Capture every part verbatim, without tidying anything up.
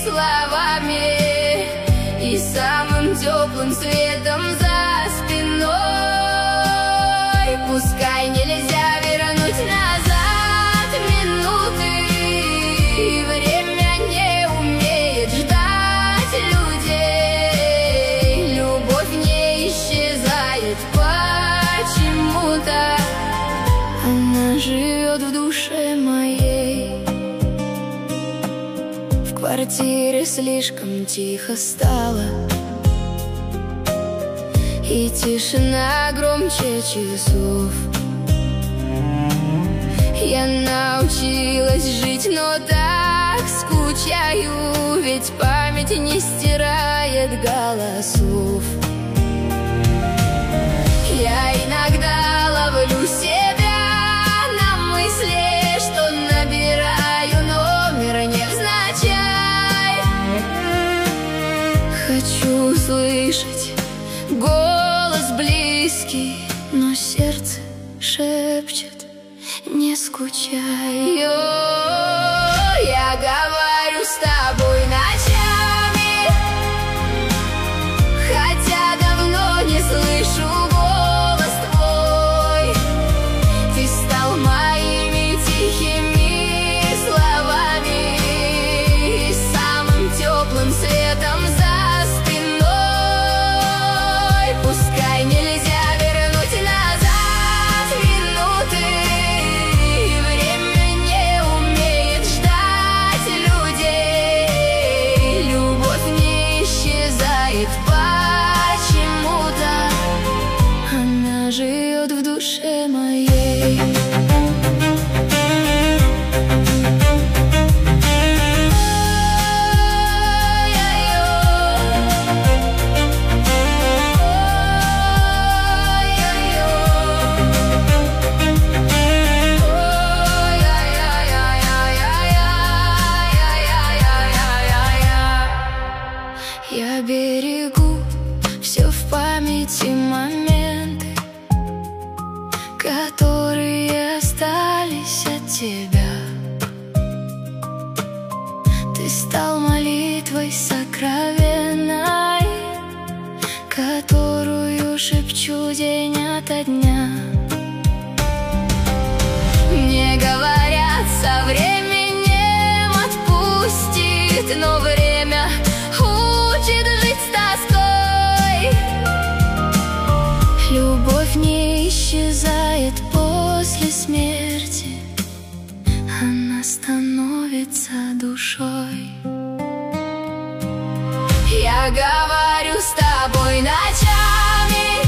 словами и самым теплым светом за спиной. Пускай нельзя вернуть назад минуты, и время не умеет ждать людей. Любовь не исчезает почему-то, она живет в душе моей. В квартире слишком тихо стало, и тишина громче часов. Я научилась жить, но так скучаю, ведь память не стирает голосов. Я иногда ловлю себя на мысли, что набираю номер невзначай. Хочу услышать голос близкий, но сердце шепчет: не скучай. Я говорю с тобой ночами, хотя давно не слышу голос твой. Ты стал моими тихими словами и самым теплым светом за спиной. Пускай нельзя вернуть назад минуты, и время не умеет ждать людей. Любовь не исчезает почему-то, она живет в душе моей. Я берегу все в памяти моменты, которые остались от тебя. Ты стал молитвой сокровенной, которую шепчу день ото дня. Мне говорят, со временем отпустит, но время учит жить с тоской. Любовь не исчезает после смерти, она становится душой. Я говорю с тобой ночами,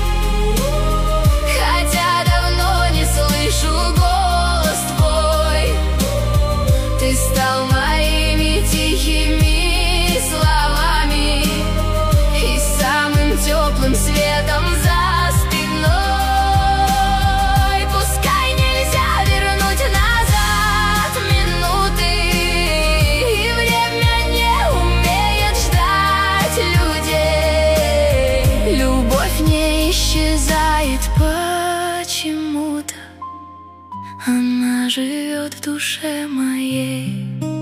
хотя давно не слышу голос твой. Ты стал моими тихими словами и самым теплым светом за спиной. Пускай нельзя вернуть назад минуты, и время не умеет ждать людей. Любовь не исчезает почему-то, она живет в душе моей.